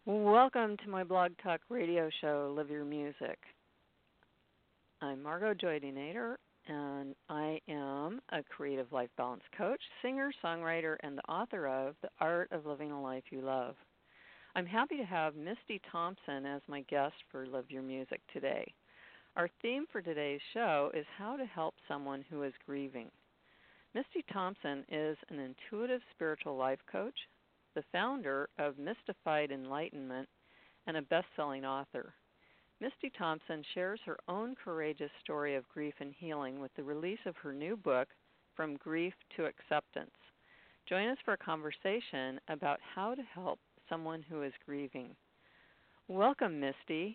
Welcome to my Blog Talk radio show, Live Your Music. I'm Margot Joydy Nader, and I am a creative life balance coach, singer, songwriter, and the author of The Art of Living a Life You Love. I'm happy to have Misty Thompson as my guest for Live Your Music today. Our theme for today's show is how to help someone who is grieving. Misty Thompson is an intuitive spiritual life coach, the founder of Mystified Enlightenment, and a best-selling author. Misty Thompson shares her own courageous story of grief and healing with the release of her new book, From Grief to Acceptance. Join us for a conversation about how to help someone who is grieving. Welcome, Misty.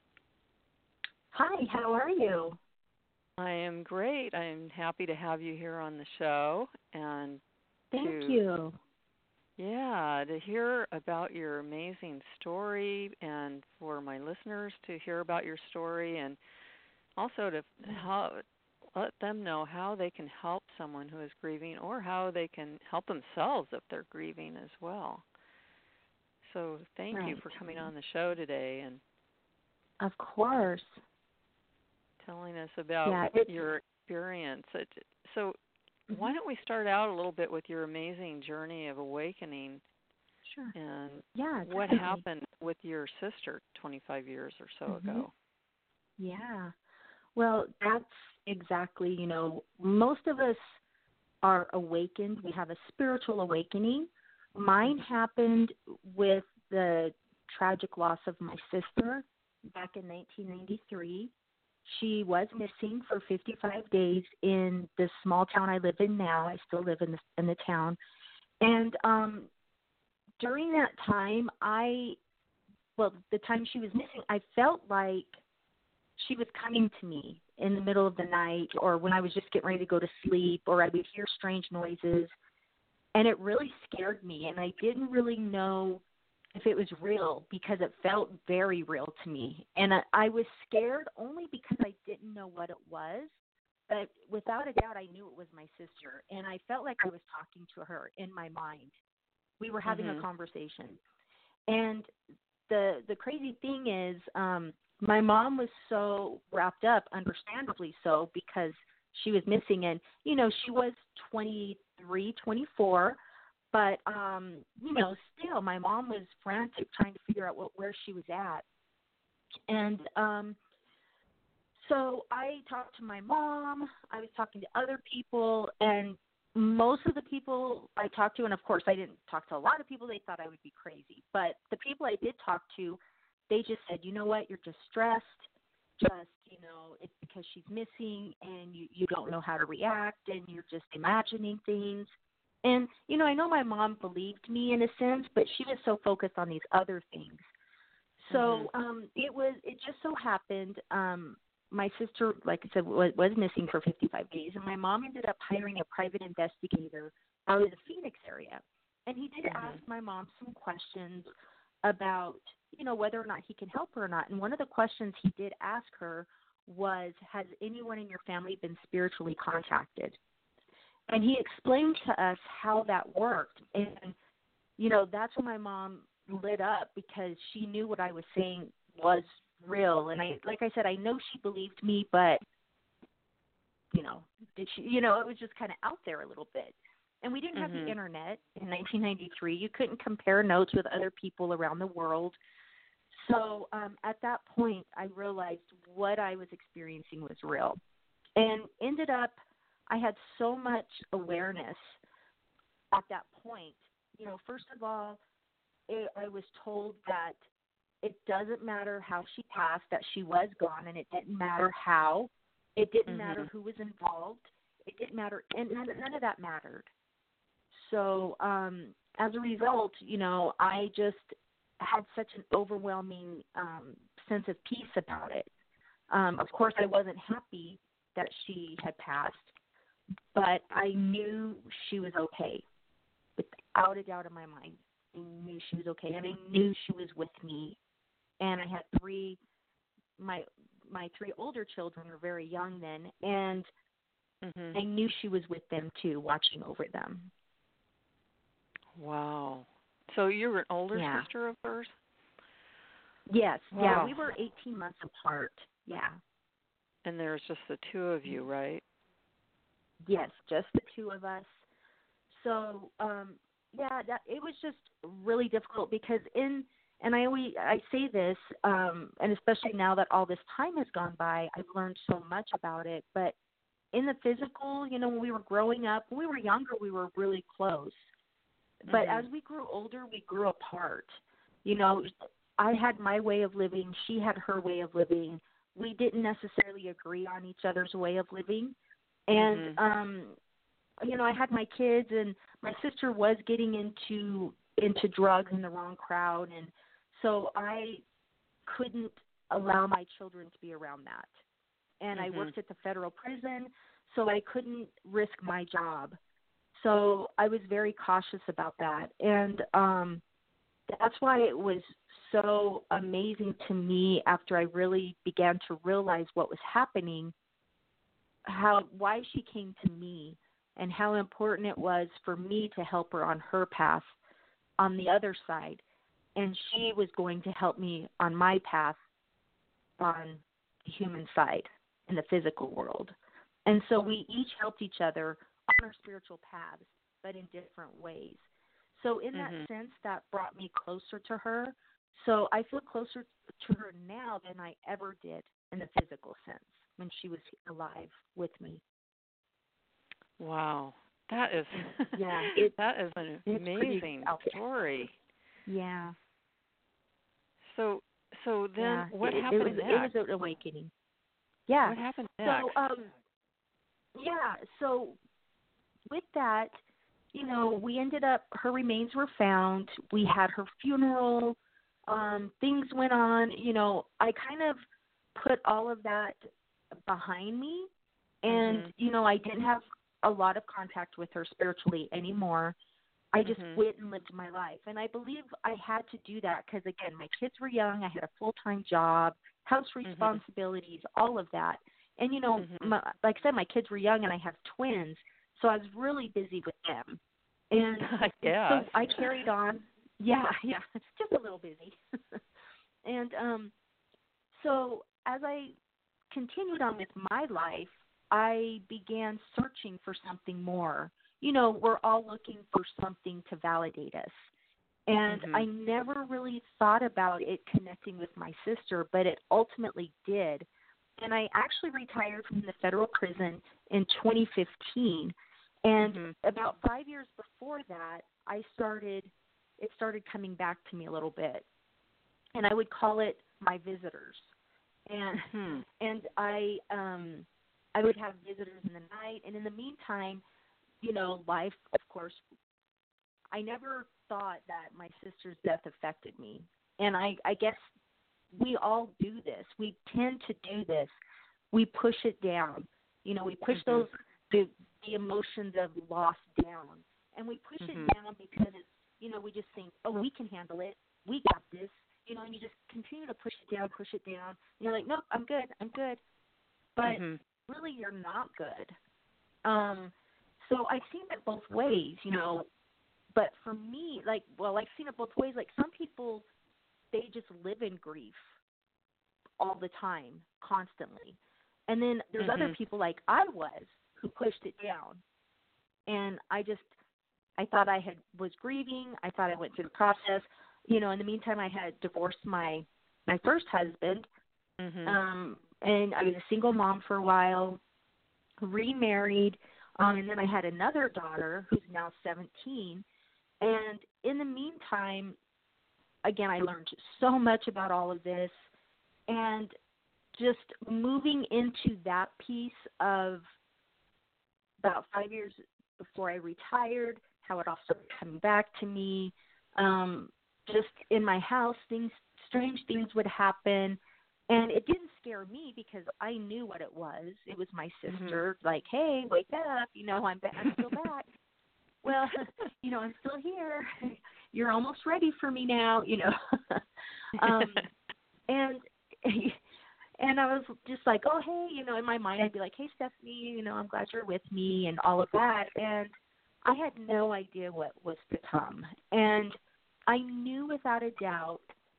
Hi, how are you? I am great. I'm happy to have you here on the show and Thank you. To hear about your amazing story, and for my listeners to hear about your story, and also to let them know how they can help someone who is grieving, or how they can help themselves if they're grieving as well. So thank you for coming on the show today and of course telling us about your experience. So why don't we start out a little bit with your amazing journey of awakening? Sure. And what happened with your sister 25 years or so ago? Yeah. Well, that's exactly, most of us are awakened. We have a spiritual awakening. Mine happened with the tragic loss of my sister back in 1993. She was missing for 55 days in the small town I live in now. I still live in the town. And during that time, the time she was missing, I felt like she was coming to me in the middle of the night, or when I was just getting ready to go to sleep, or I would hear strange noises. And it really scared me, and I didn't really know if it was real because it felt very real to me. And I was scared only because I didn't know what it was. But without a doubt, I knew it was my sister, and I felt like I was talking to her in my mind. We were having a conversation. And the crazy thing is my mom was so wrapped up, understandably so, because she was missing. And, she was 23, 24. But, still, my mom was frantic trying to figure out where she was at. And so I talked to my mom. I was talking to other people. And most of the people I talked to, and, of course, I didn't talk to a lot of people. They thought I would be crazy. But the people I did talk to, they just said, you know what, you're just stressed. It's because she's missing and you don't know how to react and you're just imagining things. And, I know my mom believed me in a sense, but she was so focused on these other things. So it just so happened, my sister, like I said, was missing for 55 days, and my mom ended up hiring a private investigator out of the Phoenix area. And he did ask my mom some questions about, whether or not he can help her or not. And one of the questions he did ask her was, has anyone in your family been spiritually contacted? And he explained to us how that worked. And, that's when my mom lit up, because she knew what I was saying was real. And like I said, I know she believed me, but, did she, it was just kind of out there a little bit. And we didn't have the internet in 1993. You couldn't compare notes with other people around the world. So at that point, I realized what I was experiencing was real. And ended up, I had so much awareness at that point. First of all, I was told that it doesn't matter how she passed, that she was gone, and it didn't matter how. It didn't matter who was involved. It didn't matter, and none of that mattered. So as a result, I just had such an overwhelming sense of peace about it. Of course, I wasn't happy that she had passed, but I knew she was okay, without a doubt in my mind. I knew she was okay, and I knew she was with me. And I had my three older children were very young then, and I knew she was with them too, watching over them. Wow. So you were an older sister of hers? Yes, yeah, Wow. we were 18 months apart. Yeah. And there's just the two of you, right? Yes, just the two of us. So, yeah, that it was just really difficult because and I say this, and especially now that all this time has gone by, I've learned so much about it. But in the physical, when we were growing up, when we were younger, we were really close. But as we grew older, we grew apart. You know, I had my way of living, she had her way of living. We didn't necessarily agree on each other's way of living. And I had my kids, and my sister was getting into drugs in the wrong crowd, and so I couldn't allow my children to be around that. And I worked at the federal prison, so I couldn't risk my job. So I was very cautious about that. And that's why it was so amazing to me after I really began to realize what was happening, why she came to me and how important it was for me to help her on her path on the other side. And she was going to help me on my path on the human side in the physical world. And so we each helped each other on our spiritual paths, but in different ways. So in that sense, that brought me closer to her. So I feel closer to her now than I ever did in the physical sense when she was alive with me. Wow. That is that is an amazing story. Yeah. So then what happened happened next? It was an awakening. Yeah. What happened next? So with that, we ended up, her remains were found. We had her funeral. Things went on. I kind of put all of that behind me. And, I didn't have a lot of contact with her spiritually anymore. I just went and lived my life. And I believe I had to do that because, again, my kids were young. I had a full-time job, house responsibilities, all of that. And, like I said, my kids were young and I have twins. So I was really busy with them. And so I carried on. Yeah, just a little busy. And so as I continued on with my life, I began searching for something more. We're all looking for something to validate us. And I never really thought about it connecting with my sister, but it ultimately did. And I actually retired from the federal prison in 2015. And about 5 years before that, it started coming back to me a little bit. And I would call it my visitors. And I would have visitors in the night. And in the meantime, life, of course, I never thought that my sister's death affected me. And I guess we all do this. We tend to do this. We push it down. We push those the emotions of loss down. And we push it down because it's, we just think, oh, we can handle it. We got this. And you just continue to push it down. And you're like, nope, I'm good. But really you're not good. So I've seen it both ways, but for me, I've seen it both ways. Like some people, they just live in grief all the time, constantly. And then there's other people like I was who pushed it down. And I thought I was grieving. I thought I went through the process. In the meantime, I had divorced my first husband. And I was a single mom for a while, remarried. And then I had another daughter who's now 17. And in the meantime, again, I learned so much about all of this. And just moving into that piece of about 5 years before I retired, how it all started coming back to me. Just in my house, strange things would happen. And it didn't scare me because I knew what it was. It was my sister, like, hey, wake up, I'm still back. Well, I'm still here. You're almost ready for me now, And I was just like, oh, hey, in my mind, I'd be like, hey, Stephanie, I'm glad you're with me and all of that. And I had no idea what was to come. And I knew without a doubt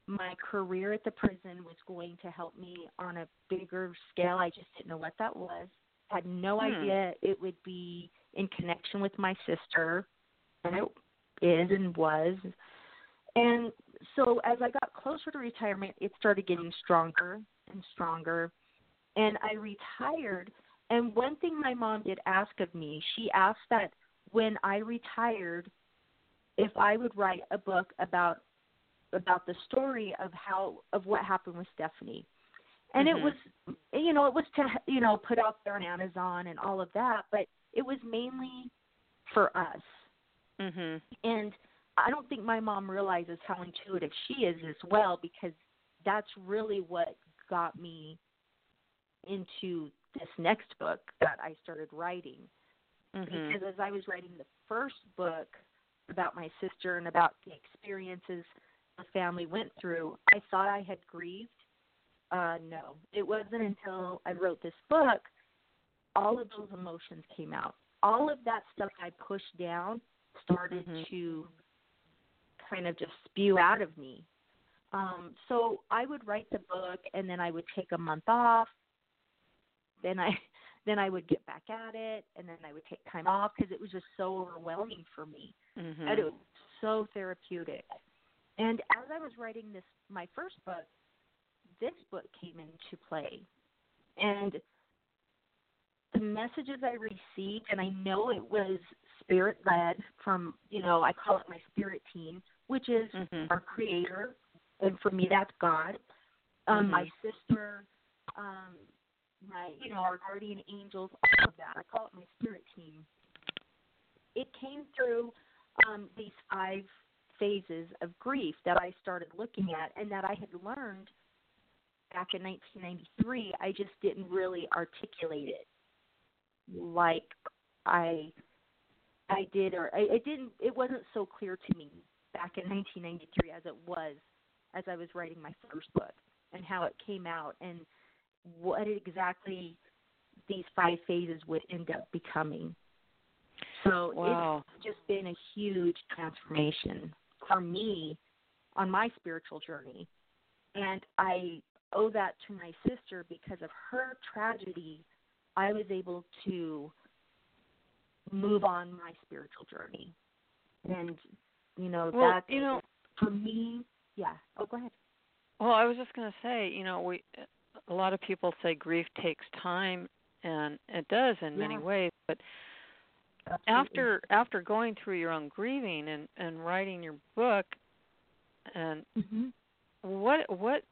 my career at the prison was going to help me on a bigger scale. I just didn't know what that was. Had no idea it would be in connection with my sister, and it is and was. And so as I got closer to retirement, it started getting stronger and stronger. And I retired. And one thing my mom did ask of me, she asked that when I retired, if I would write a book about the story of what happened with Stephanie. And it was, it was to, put out there on Amazon and all of that, but it was mainly for us. And I don't think my mom realizes how intuitive she is as well, because that's really what got me into this next book that I started writing. Because as I was writing the first book about my sister and about the experiences the family went through, I thought I had grieved. No, it wasn't until I wrote this book, all of those emotions came out. All of that stuff I pushed down started to kind of just spew out of me. So I would write the book, and then I would take a month off. Then I would get back at it, and then I would take time off because it was just so overwhelming for me. And it was so therapeutic. And as I was writing my first book, this book came into play. And the messages I received, and I know it was spirit-led from, I call it my spirit team, which is our creator, and for me that's God. My sister, our guardian angels, all of that. I call it my spirit team. It came through these 5 phases of grief that I started looking at and that I had learned back in 1993. I just didn't really articulate it like I did, or it wasn't so clear to me back in 1993 as it was as I was writing my first book, and how it came out and what exactly these 5 phases would end up becoming. So It's just been a huge transformation for me on my spiritual journey. And I owe that to my sister. Because of her tragedy, I was able to move on my spiritual journey. And, for me, yeah. Oh, go ahead. Well, I was just going to say, a lot of people say grief takes time, and it does in many ways. But after going through your own grieving and writing your book, and what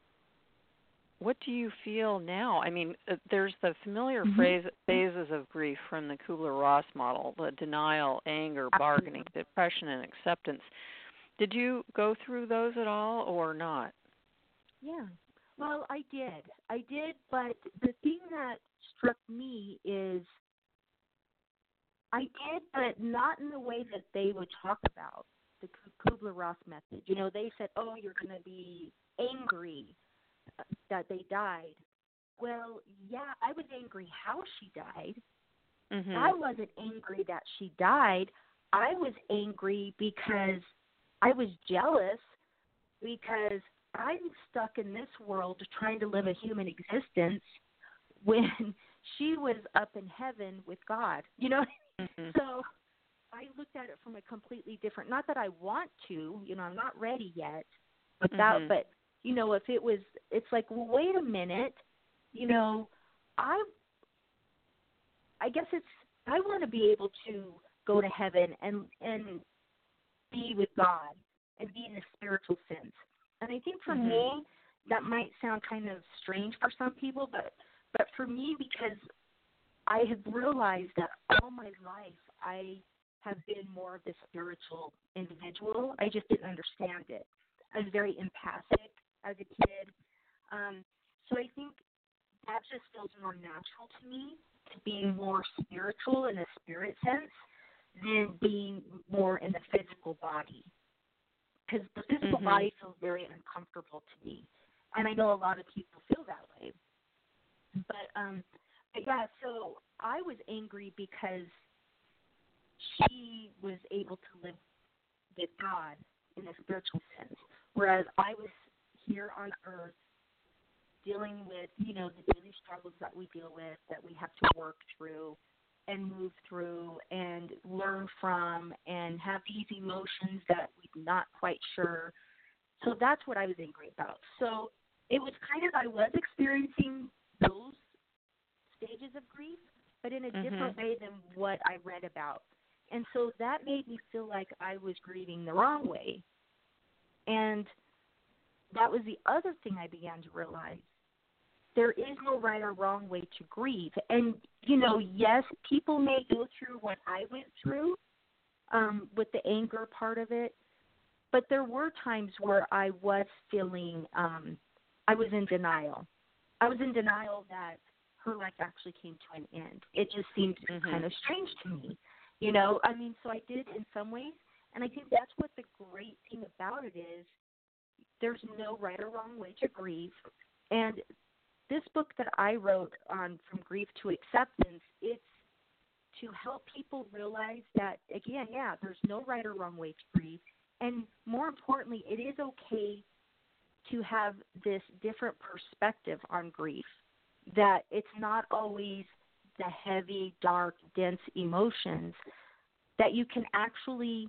do you feel now? I mean, there's the familiar phases of grief from the Kubler-Ross model: the denial, anger, bargaining, depression, and acceptance. Did you go through those at all, or not? Yeah. Well, I did, but the thing that struck me is I did, but not in the way that they would talk about the Kubler-Ross method. They said, oh, you're going to be angry that they died. Well, yeah, I was angry how she died. I wasn't angry that she died. I was angry because I was jealous, because I'm stuck in this world trying to live a human existence when she was up in heaven with God. So I looked at it from a completely different, not that I want to, I'm not ready yet, but if it was, it's like, well, wait a minute, I guess I want to be able to go to heaven and be with God and be in a spiritual sense. And I think for me, that might sound kind of strange for some people, but for me, because I have realized that all my life I have been more of the spiritual individual. I just didn't understand it. I was very empathic as a kid. So I think that just feels more natural to me, to being more spiritual in a spirit sense than being more in the physical body. Because the physical body feels very uncomfortable to me. And I know a lot of people feel that way. But yeah, so I was angry because she was able to live with God in a spiritual sense, whereas I was here on earth dealing with, the daily struggles that we deal with, that we have to work through and move through and learn from and have these emotions that we're not quite sure. So that's what I was angry about. So it was I was experiencing those stages of grief, but in a different way than what I read about. And so that made me feel like I was grieving the wrong way. And that was the other thing I began to realize. There is no right or wrong way to grieve. And, yes, people may go through what I went through with the anger part of it, but there were times where I was feeling I was in denial. I was in denial that her life actually came to an end. It just seemed kind of strange to me, so I did in some ways, and I think that's what the great thing about it is. There's no right or wrong way to grieve, and this book that I wrote on From Grief to Acceptance, it's to help people realize that, again, there's no right or wrong way to grieve, and more importantly, it is okay to have this different perspective on grief, that it's not always the heavy, dark, dense emotions, that you can actually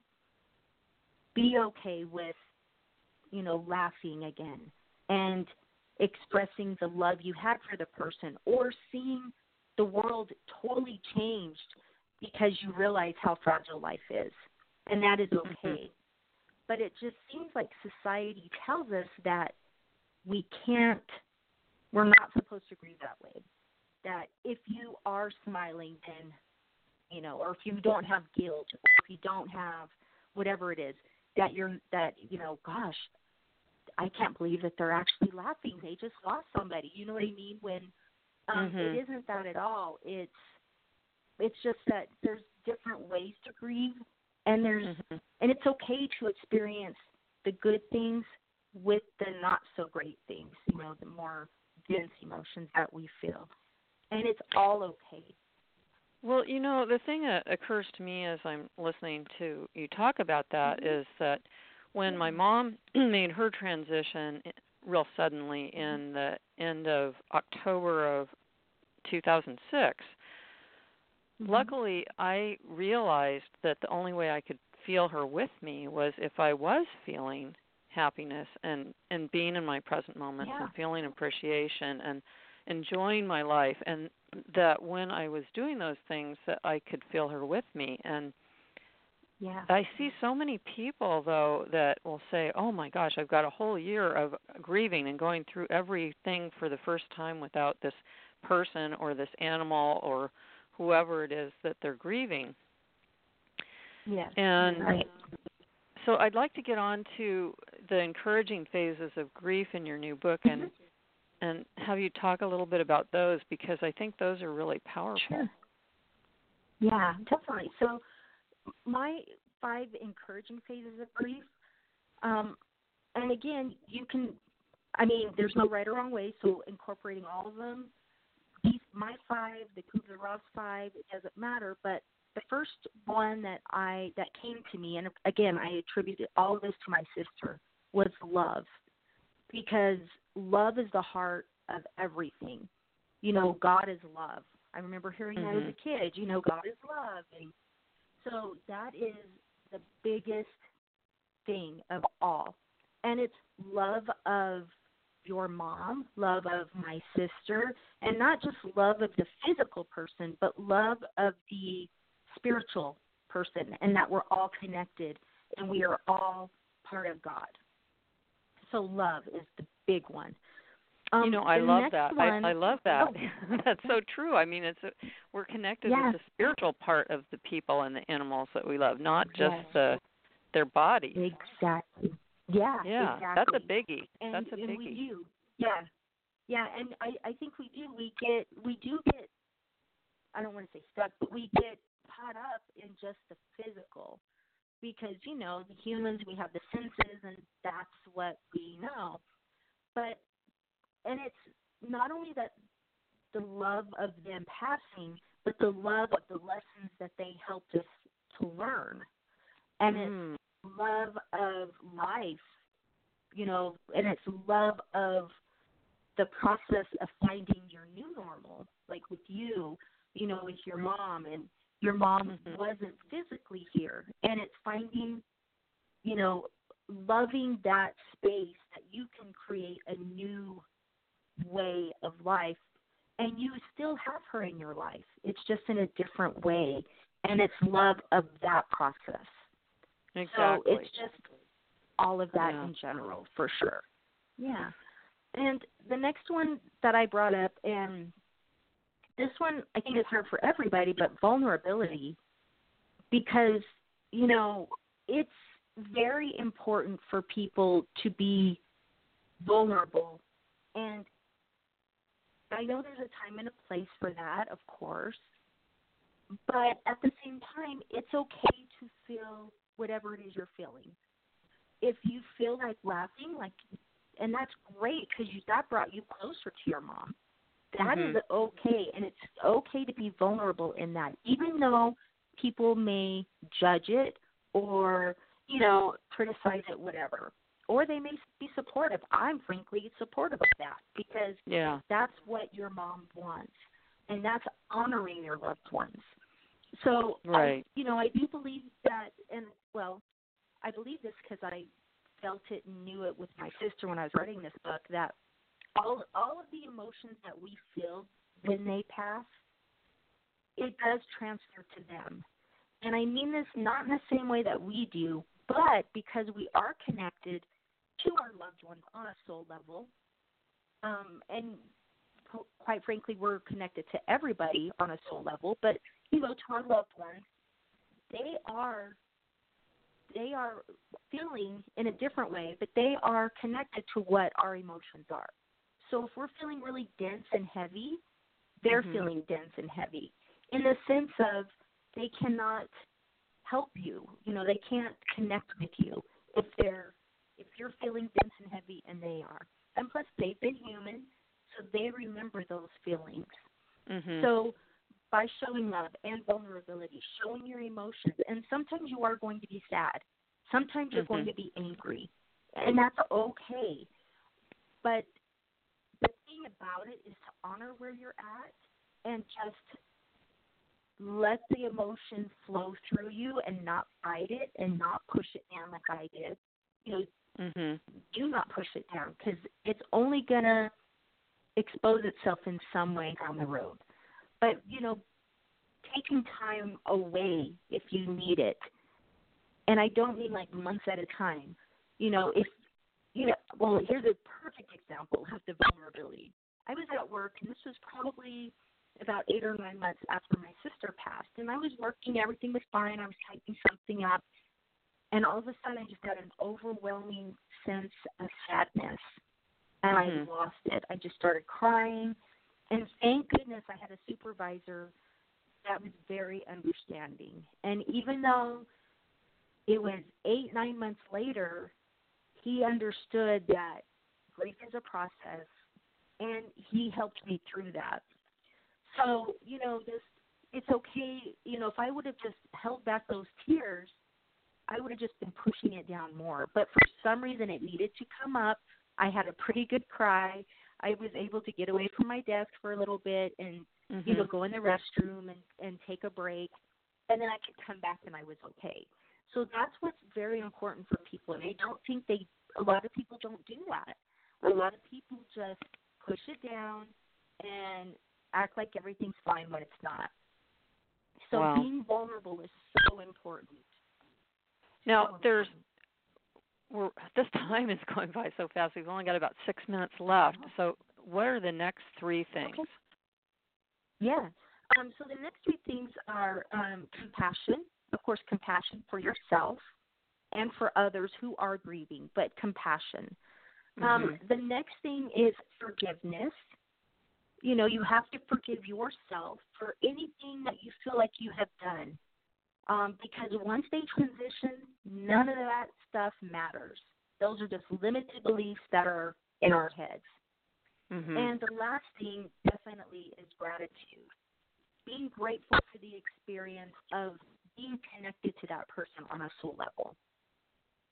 be okay with, laughing again and expressing the love you had for the person, or seeing the world totally changed because you realize how fragile life is, and that is okay. But it just seems like society tells us that we're not supposed to grieve that way. That if you are smiling, then, or if you don't have guilt, or if you don't have whatever it is, gosh, I can't believe that they're actually laughing. They just lost somebody. You know what I mean? When it isn't that at all. It's just that there's different ways to grieve, and and it's okay to experience the good things with the not so great things. The more dense emotions that we feel, and it's all okay. Well, the thing that occurs to me as I'm listening to you talk about that is that when my mom made her transition real suddenly in the end of October of 2006, luckily I realized that the only way I could feel her with me was if I was feeling happiness and being in my present moments and feeling appreciation and enjoying my life, and that when I was doing those things that I could feel her with me. And I see so many people, though, that will say, oh my gosh, I've got a whole year of grieving and going through everything for the first time without this person or this animal or whoever it is that they're grieving. Yes. And so I'd like to get on to the encouraging phases of grief in your new book and have you talk a little bit about those, because I think those are really powerful. Sure. Yeah, definitely. So my 5 encouraging phases of grief, and again, there's no right or wrong way, so incorporating all of them, my 5, the Kubler-Ross 5, it doesn't matter, but the first one that came to me, and again, I attributed all of this to my sister, was love. Because love is the heart of everything. God is love. I remember hearing that as a kid, God is love. And so that is the biggest thing of all. And it's love of your mom, love of my sister, and not just love of the physical person, but love of the spiritual person, and that we're all connected and we are all part of God. So love is the big one. I love that. I love that. That's so true. I mean, we're connected with the spiritual part of the people and the animals that we love, not just their bodies. Exactly. Yeah. Exactly. That's a biggie. And we do. Yeah, and I think we do. We do get. I don't want to say stuck, but we get caught up in just the physical. Because, the humans, we have the senses, and that's what we know. And it's not only that the love of them passing, but the love of the lessons that they helped us to learn. And it's love of life and it's love of the process of finding your new normal, like with you, with your mom, and your mom wasn't physically here, and it's finding, loving that space that you can create a new way of life, and you still have her in your life. It's just in a different way, and it's love of that process. Exactly. So it's just all of that in general, for sure. Yeah. And the next one that I brought up, and this one I think is hard for everybody, but vulnerability, because, it's very important for people to be vulnerable. And I know there's a time and a place for that, of course, but at the same time, it's okay to feel whatever it is you're feeling. If you feel like laughing, and that's great because that brought you closer to your mom. That is okay, and it's okay to be vulnerable in that, even though people may judge it or, criticize it, whatever. Or they may be supportive. I'm frankly supportive of that because that's what your mom wants, and that's honoring your loved ones. So, I do believe that, and, I believe this because I felt it and knew it with my sister when I was writing this book, that all of the emotions that we feel when they pass, it does transfer to them. And I mean this not in the same way that we do, but because we are connected to our loved ones on a soul level, and quite frankly, we're connected to everybody on a soul level, but, to our loved ones, they are feeling in a different way, but they are connected to what our emotions are. So if we're feeling really dense and heavy, they're feeling dense and heavy in the sense of they cannot help you. They can't connect with you if you're feeling dense and heavy, and they are. And plus, they've been human, so they remember those feelings. So by showing love and vulnerability, showing your emotions, and sometimes you are going to be sad. Sometimes you're going to be angry, and that's okay. But the thing about it is to honor where you're at and just let the emotion flow through you and not fight it and not push it down like I did. Do not push it down because it's only going to expose itself in some way down the road. But, taking time away if you need it, and I don't mean like months at a time, here's a perfect example of the vulnerability. I was at work, and this was probably about 8 or 9 months after my sister passed, and I was working, everything was fine, I was typing something up, and all of a sudden I just got an overwhelming sense of sadness, and I lost it. I just started crying, and thank goodness I had a supervisor that was very understanding. And even though it was 8, 9 months later, he understood that grief is a process, and he helped me through that. So, it's okay. If I would have just held back those tears, I would have just been pushing it down more. But for some reason, it needed to come up. I had a pretty good cry. I was able to get away from my desk for a little bit and, go in the restroom and take a break. And then I could come back and I was okay. So that's what's very important for people. And I don't think a lot of people don't do that. A lot of people just push it down and act like everything's fine when it's not. So being vulnerable is so important. Now, this time is going by so fast. We've only got about 6 minutes left. So what are the next 3 things? Okay. Yeah. So the next 3 things are compassion. Of course, compassion for yourself and for others who are grieving, but compassion. The next thing is forgiveness. You have to forgive yourself for anything that you feel like you have done. Because once they transition, none of that stuff matters. Those are just limited beliefs that are in our heads. And the last thing definitely is gratitude. Being grateful for the experience of being connected to that person on a soul level.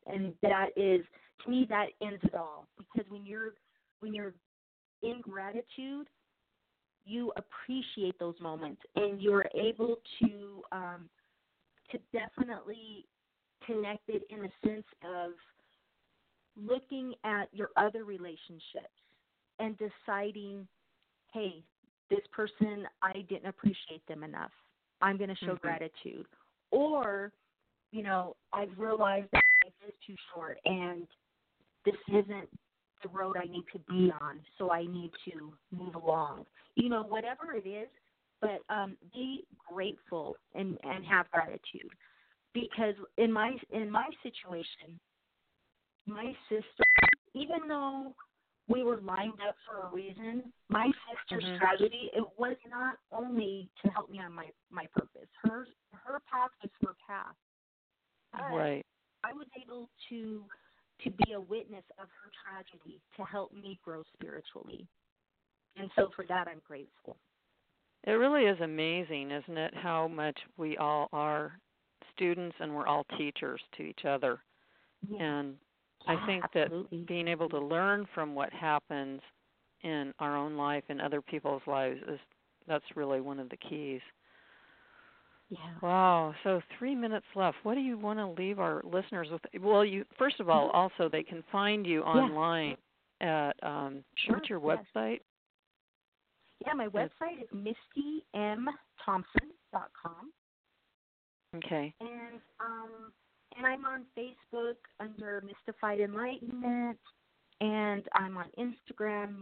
And that is, to me, that ends it all. Because when you're in gratitude, you appreciate those moments, and you're able to definitely connect it in the sense of looking at your other relationships and deciding, hey, this person, I didn't appreciate them enough. I'm going to show gratitude. Or, I've realized that life is too short and this isn't the road I need to be on, so I need to move along. Whatever it is, but be grateful and have gratitude. Because in my situation, my sister, even though we were lined up for a reason, my sister's tragedy, it was not only to help me on my purpose. Her path was her path. Right. I was able to be a witness of her tragedy to help me grow spiritually. And so for that, I'm grateful. It really is amazing, isn't it, how much we all are students and we're all teachers to each other. Yeah. And I think absolutely. that being able to learn from what happens in our own life and other people's lives, that's really one of the keys. Yeah. Wow. So 3 minutes left. What do you want to leave our listeners with? Well, first of all, also they can find you online at what's your website? Yeah, my website is mistymthompson.com. Okay. And I'm on Facebook under Mystified Enlightenment, and I'm on Instagram,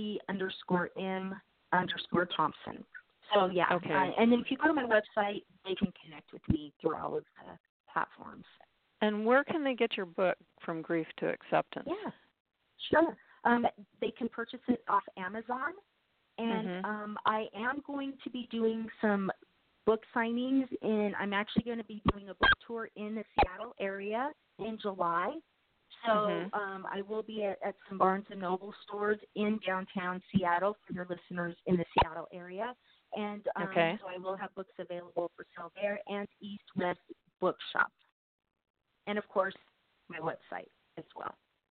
Misty_M_Thompson. So, yeah. Okay. And then if you go to my website, they can connect with me through all of the platforms. And where can they get your book, From Grief to Acceptance? Yeah, sure. They can purchase it off Amazon. And I am going to be doing some book signings, and I'm actually going to be doing a book tour in the Seattle area in July. So I will be at some Barnes & Noble stores in downtown Seattle for your listeners in the Seattle area. And so I will have books available for sale there and East West Bookshop. And, of course, my website as well.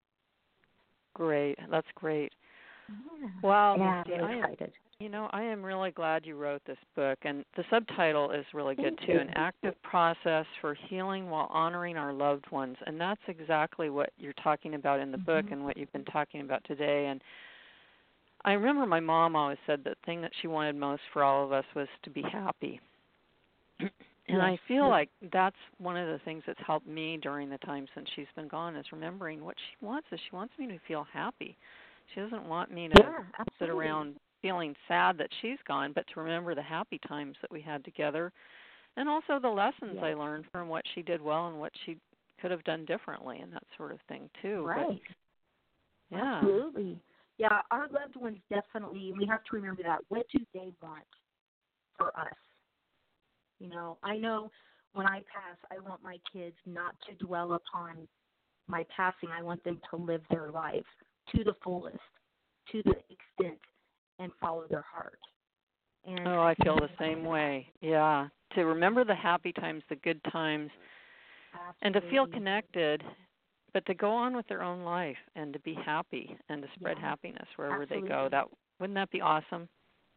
Great. That's great. Yeah. Wow, yeah, Misty, I'm excited. I am really glad you wrote this book, and the subtitle is really good Thank too, you. An Active Process for Healing While Honoring Our Loved Ones. And that's exactly what you're talking about in the book and what you've been talking about today. And I remember my mom always said the thing that she wanted most for all of us was to be happy. And I feel like that's one of the things that's helped me during the time since she's been gone, is remembering what she wants is she wants me to feel happy. She doesn't want me to sit around feeling sad that she's gone, but to remember the happy times that we had together, and also the lessons I learned from what she did well and what she could have done differently and that sort of thing too. Right. But, absolutely. Yeah, our loved ones definitely, we have to remember that. What do they want for us? I know when I pass, I want my kids not to dwell upon my passing. I want them to live their life to the fullest, to the extent, and follow their heart. And I feel the same way. Yeah, to remember the happy times, the good times, and to feel connected, but to go on with their own life and to be happy and to spread happiness wherever they go. Wouldn't that be awesome?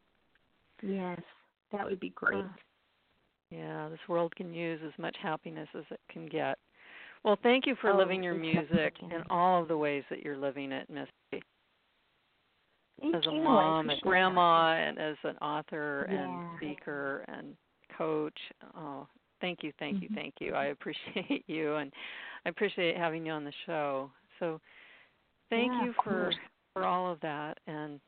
Yes, that would be great. Yeah, this world can use as much happiness as it can get. Well, thank you for living your music in all of the ways that you're living it, Misty. As a mom, a grandma, and as an author and speaker and coach. Oh, thank you. I appreciate you, and I appreciate having you on the show. So thank you for all of that, and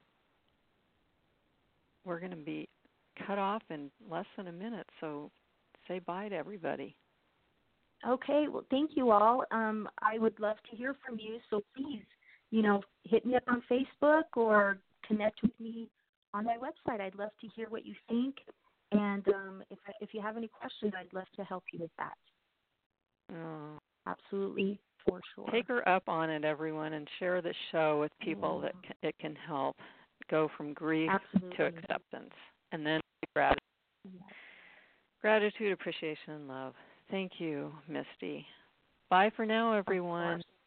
we're going to be cut off in less than a minute, so say bye to everybody. Okay, well, thank you all. I would love to hear from you, so please, hit me up on Facebook or connect with me on my website. I'd love to hear what you think, and if you have any questions, I'd love to help you with that. Oh. Absolutely, for sure. Take her up on it, everyone, and share the show with people that it can help go from grief to acceptance, and then gratitude. Gratitude, appreciation, and love. Thank you, Misty. Bye for now, everyone.